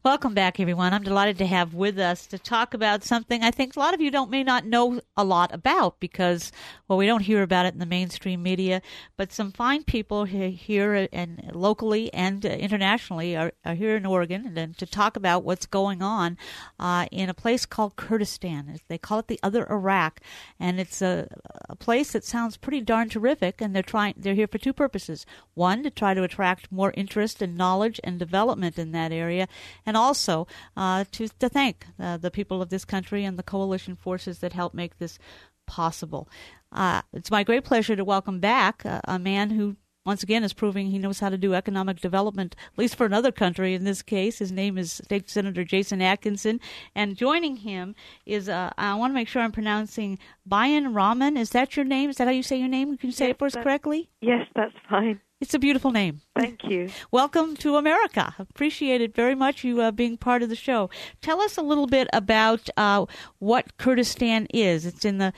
Welcome back, everyone. I'm delighted to have with us to talk about something I think a lot of you may not know a lot about because, well, we don't hear about it in the mainstream media, but some fine people here and locally and internationally are here in Oregon and to talk about what's going on in a place called Kurdistan. They call it the Other Iraq, and it's a place that sounds pretty darn terrific, and they're here for two purposes. One, to try to attract more interest and knowledge and development in that area, and also to thank the people of this country and the coalition forces that help make this possible. It's my great pleasure to welcome back a man who, once again, is proving he knows how to do economic development, at least for another country in this case. His name is State Senator Jason Atkinson. And joining him is, I want to make sure I'm pronouncing Bayan Rahman. Is that your name? Is that how you say your name? Can you say it for us correctly? Yes, that's fine. It's a beautiful name. Thank you. Welcome to America. Appreciate it very much, you being part of the show. Tell us a little bit about what Kurdistan is. It's in the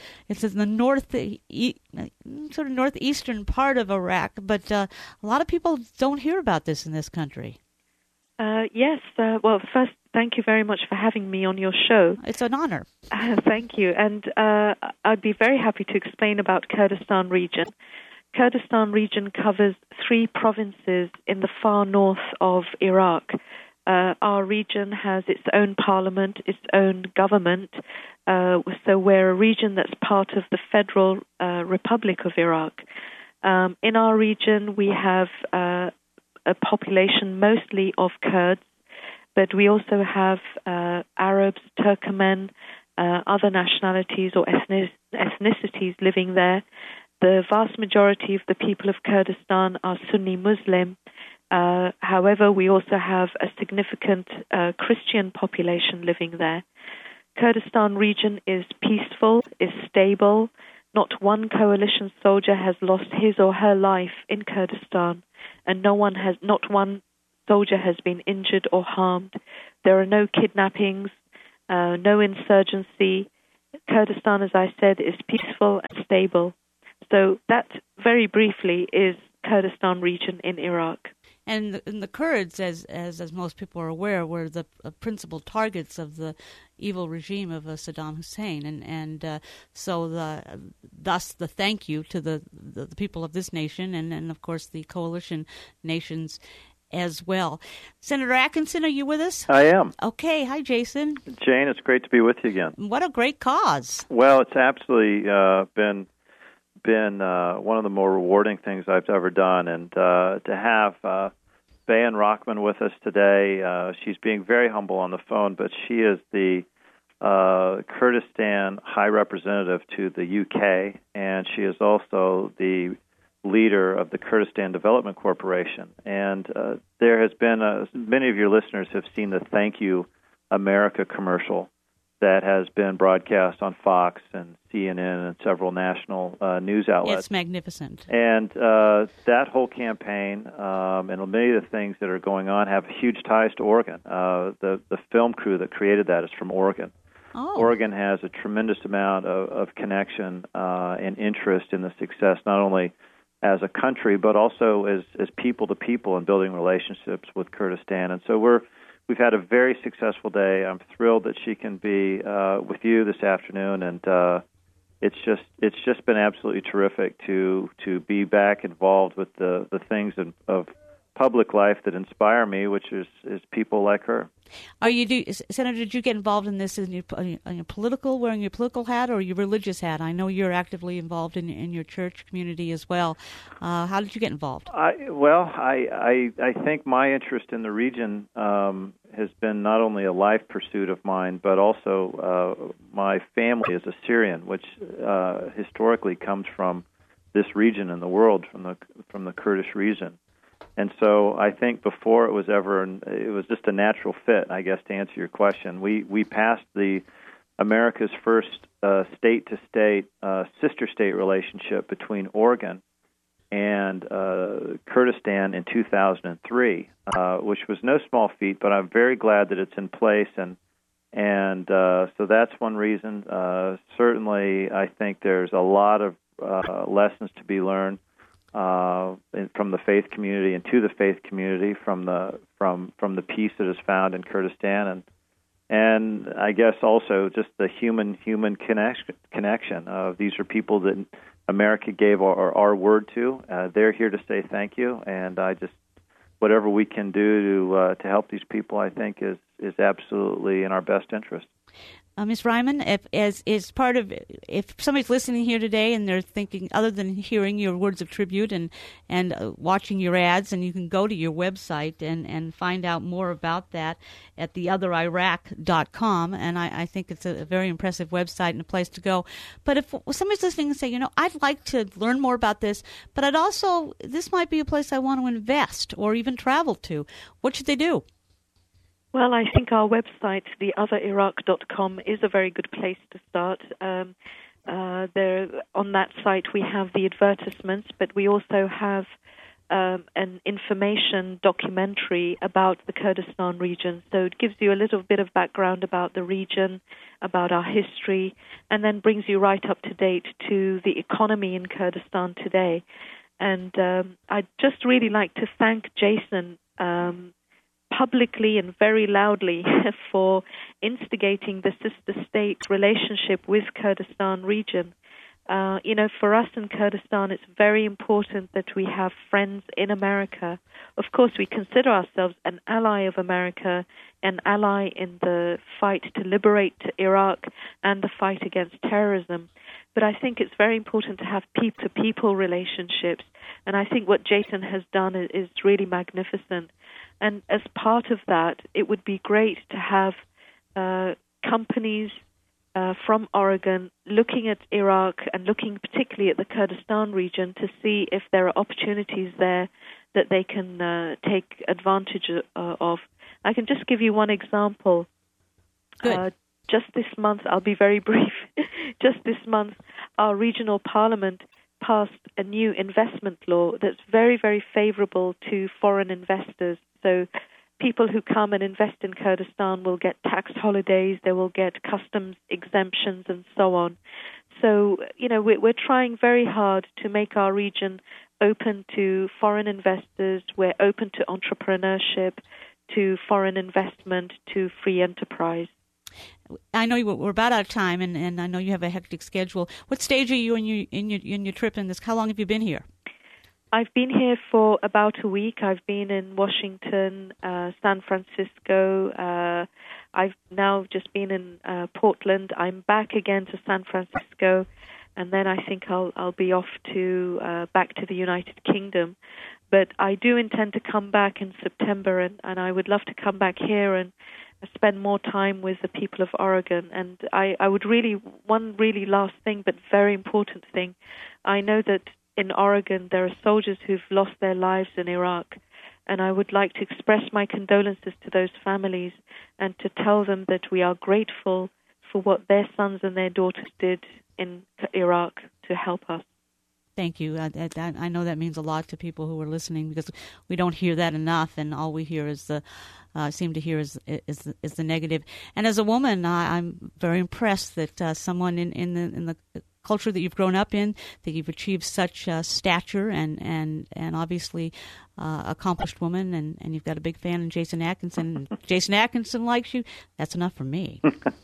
sort of northeastern part of Iraq, but a lot of people don't hear about this in this country. Yes. Well, first, thank you very much for having me on your show. It's an honor. Thank you. And I'd be very happy to explain about Kurdistan region. Kurdistan region covers 3 provinces in the far north of Iraq. Our region has its own parliament, its own government, so we're a region that's part of the Federal Republic of Iraq. In our region, we have a population mostly of Kurds, but we also have Arabs, Turkmen, other nationalities or ethnicities living there. The vast majority of the people of Kurdistan are Sunni Muslim. However, we also have a significant Christian population living there. Kurdistan region is peaceful, is stable. Not one coalition soldier has lost his or her life in Kurdistan, and not one soldier has been injured or harmed. There are no kidnappings, no insurgency. Kurdistan, as I said, is peaceful and stable. So that, very briefly, is Kurdistan region in Iraq. And the Kurds, as most people are aware, were the principal targets of the evil regime of Saddam Hussein, and so thus the thank you to the people of this nation, and of course the coalition nations as well. Senator Atkinson, are you with us? I am. Okay. Hi, Jason. Jane, it's great to be with you again. What a great cause. Well, it's absolutely been one of the more rewarding things I've ever done, and to have Bayan Rahman with us today. She's being very humble on the phone, but she is the Kurdistan High Representative to the UK, and she is also the leader of the Kurdistan Development Corporation. And there has been, many of your listeners have seen the Thank You America commercial that has been broadcast on Fox and CNN and several national news outlets. It's magnificent. And that whole campaign and many of the things that are going on have huge ties to Oregon. The film crew that created that is from Oregon. Oh. Oregon has a tremendous amount of connection and interest in the success, not only as a country, but also as people to people and building relationships with Kurdistan. And so we've had a very successful day. I'm thrilled that she can be with you this afternoon, and it's just been absolutely terrific to be back involved with the things of public life that inspire me, which is people like her. Senator, did you get involved in this in your political, wearing your political hat or your religious hat? I know you're actively involved in your church community as well. How did you get involved? I think my interest in the region has been not only a life pursuit of mine, but also my family is Assyrian, which historically comes from this region in the world, from the Kurdish region. And so I think before it was just a natural fit, I guess, to answer your question. We passed the America's first state-to-state, sister state relationship between Oregon and Kurdistan in 2003, which was no small feat, but I'm very glad that it's in place. And so that's one reason. Certainly, I think there's a lot of lessons to be learned from the faith community and to the faith community, from the peace that is found in Kurdistan, and I guess also just the human connection. These are people that America gave our word to. They're here to say thank you, and whatever we can do to help these people, I think is absolutely in our best interest. Ms. Reiman, if somebody's listening here today and they're thinking, other than hearing your words of tribute and watching your ads, and you can go to your website and find out more about that at theotheriraq.com, and I think it's a very impressive website and a place to go. But if somebody's listening and say, I'd like to learn more about this, but this might be a place I want to invest or even travel to, what should they do? Well, I think our website, theotheriraq.com, is a very good place to start. There, on that site, we have the advertisements, but we also have an information documentary about the Kurdistan region. So it gives you a little bit of background about the region, about our history, and then brings you right up to date to the economy in Kurdistan today. And I'd just really like to thank Jason publicly and very loudly for instigating the sister-state relationship with Kurdistan region. For us in Kurdistan, it's very important that we have friends in America. Of course, we consider ourselves an ally of America, an ally in the fight to liberate Iraq and the fight against terrorism. But I think it's very important to have people-to-people relationships, and I think what Jason has done is really magnificent. And as part of that, it would be great to have companies from Oregon looking at Iraq and looking particularly at the Kurdistan region to see if there are opportunities there that they can take advantage of. I can just give you one example. Good. Just this month, I'll be very brief, just this month, our regional parliament passed a new investment law that's very, very favorable to foreign investors. So people who come and invest in Kurdistan will get tax holidays, they will get customs exemptions, and so on. So, we're trying very hard to make our region open to foreign investors. We're open to entrepreneurship, to foreign investment, to free enterprise. I know we're about out of time, and I know you have a hectic schedule. What stage are you in your trip in this? How long have you been here? I've been here for about a week. I've been in Washington, San Francisco. I've now just been in Portland. I'm back again to San Francisco, and then I think I'll be off to back to the United Kingdom. But I do intend to come back in September, and I would love to come back here and spend more time with the people of Oregon. And I would one really last thing, but very important thing, I know that in Oregon there are soldiers who've lost their lives in Iraq, and I would like to express my condolences to those families and to tell them that we are grateful for what their sons and their daughters did in Iraq to help us. Thank you. I know that means a lot to people who are listening, because we don't hear that enough, and all we hear is seem to hear is the negative. And as a woman, I'm very impressed that someone in the culture that you've grown up in, that you've achieved such stature and obviously accomplished woman, and you've got a big fan in Jason Atkinson. Jason Atkinson likes you. That's enough for me.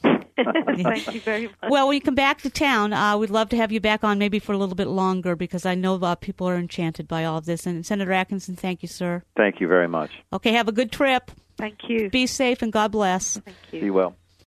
Thank you very much. Well, when you come back to town, we'd love to have you back on maybe for a little bit longer, because I know people are enchanted by all of this. And Senator Atkinson, thank you, sir. Thank you very much. Okay, have a good trip. Thank you. Be safe, and God bless. Thank you. Be well.